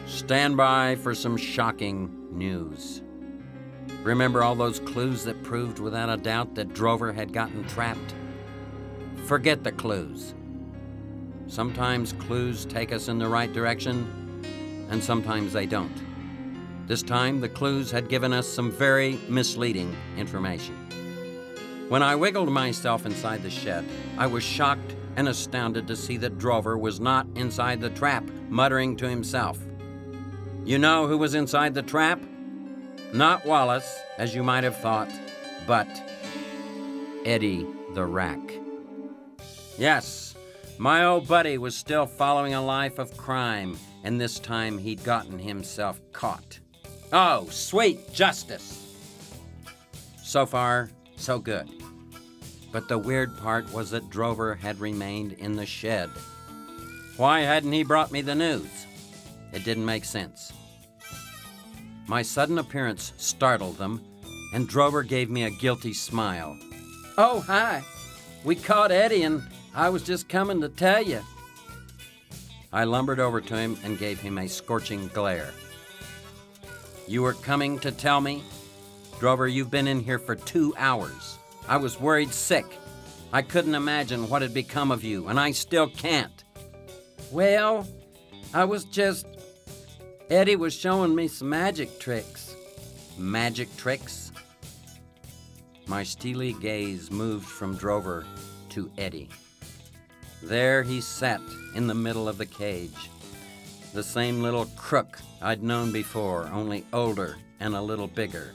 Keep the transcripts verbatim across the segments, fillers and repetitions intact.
Stand by for some shocking news. Remember all those clues that proved without a doubt that Drover had gotten trapped? Forget the clues. Sometimes clues take us in the right direction, and sometimes they don't. This time, the clues had given us some very misleading information. When I wiggled myself inside the shed, I was shocked and astounded to see that Drover was not inside the trap, muttering to himself. You know who was inside the trap? Not Wallace, as you might have thought, but Eddie the Rack. Yes, my old buddy was still following a life of crime, and this time he'd gotten himself caught. Oh, sweet justice! So far, so good. But the weird part was that Drover had remained in the shed. Why hadn't he brought me the news? It didn't make sense. My sudden appearance startled them, and Drover gave me a guilty smile. Oh, hi. We caught Eddie, and I was just coming to tell you. I lumbered over to him and gave him a scorching glare. You were coming to tell me? Drover, you've been in here for two hours. I was worried sick. I couldn't imagine what had become of you, and I still can't. Well, I was just... Eddie was showing me some magic tricks. Magic tricks? My steely gaze moved from Drover to Eddie. There he sat in the middle of the cage. The same little crook I'd known before, only older and a little bigger.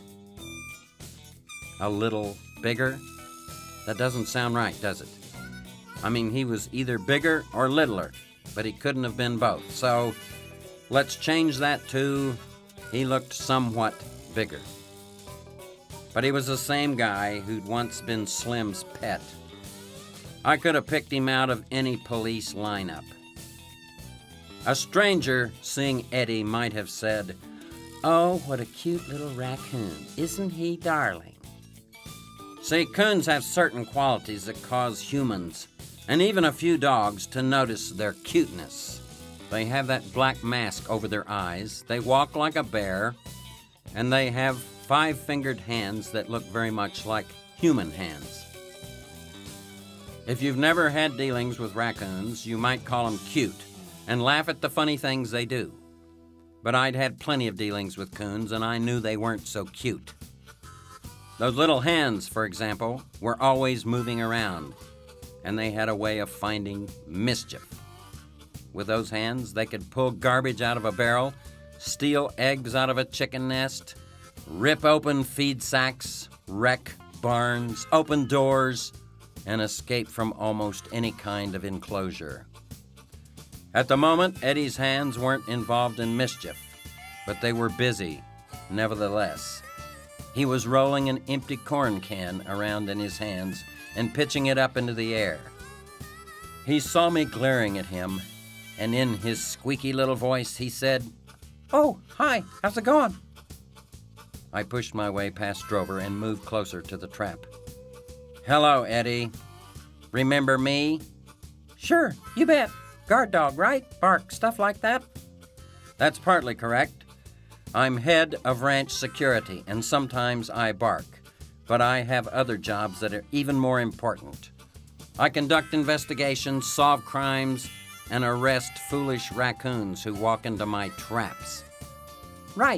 A little bigger? That doesn't sound right, does it? I mean, he was either bigger or littler, but he couldn't have been both. So let's change that to he looked somewhat bigger. But he was the same guy who'd once been Slim's pet. I could have picked him out of any police lineup. A stranger seeing Eddie might have said, "Oh, what a cute little raccoon. Isn't he darling?" See, coons have certain qualities that cause humans, and even a few dogs, to notice their cuteness. They have that black mask over their eyes, they walk like a bear, and they have five-fingered hands that look very much like human hands. If you've never had dealings with raccoons, you might call them cute and laugh at the funny things they do. But I'd had plenty of dealings with coons, and I knew they weren't so cute. Those little hands, for example, were always moving around, and they had a way of finding mischief. With those hands, they could pull garbage out of a barrel, steal eggs out of a chicken nest, rip open feed sacks, wreck barns, open doors, and escape from almost any kind of enclosure. At the moment, Eddie's hands weren't involved in mischief, but they were busy, nevertheless. He was rolling an empty corn can around in his hands and pitching it up into the air. He saw me glaring at him, and in his squeaky little voice, he said, "Oh, hi, how's it going?" I pushed my way past Drover and moved closer to the trap. "Hello, Eddie. Remember me?" "Sure, you bet. Guard dog, right? Bark, stuff like that?" "That's partly correct. I'm head of ranch security, and sometimes I bark, but I have other jobs that are even more important. I conduct investigations, solve crimes, and arrest foolish raccoons who walk into my traps." "Right.